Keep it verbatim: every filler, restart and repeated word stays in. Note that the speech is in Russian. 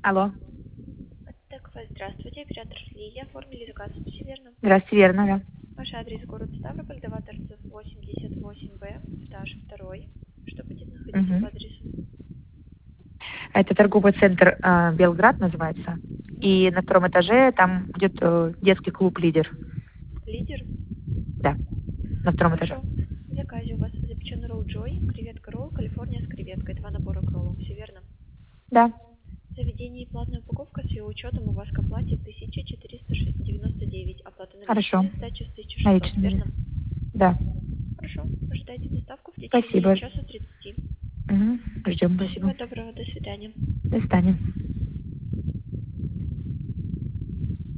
Алло. Так, здравствуйте, оператор Лилия. Оформили заказ, все верно? Здравствуйте, верно, да. Ваш адрес город Ставрополь, Дова Торцев, восемьдесят восемь Б, этаж второй. Что будет находиться Угу. по адресу? Это торговый центр э, Белград называется. И на втором этаже там будет э, детский клуб «Лидер». Лидер? Да, на втором этаже. Хорошо. В заказе у вас запеченный ролл Джой, креветка ролл, Калифорния с креветкой, два набора к роллу, все верно? Да. Заведение и платная упаковка с ее учетом у вас к оплате тысяча четыреста девяносто девять. Оплата Хорошо. наличными, сдача с тысячи шестьсот, Наличными. верно? Да. Хорошо. Ожидайте доставку в течение Спасибо. часа тридцати. Угу. Ждем, Всего спасибо. доброго, до свидания. До свидания.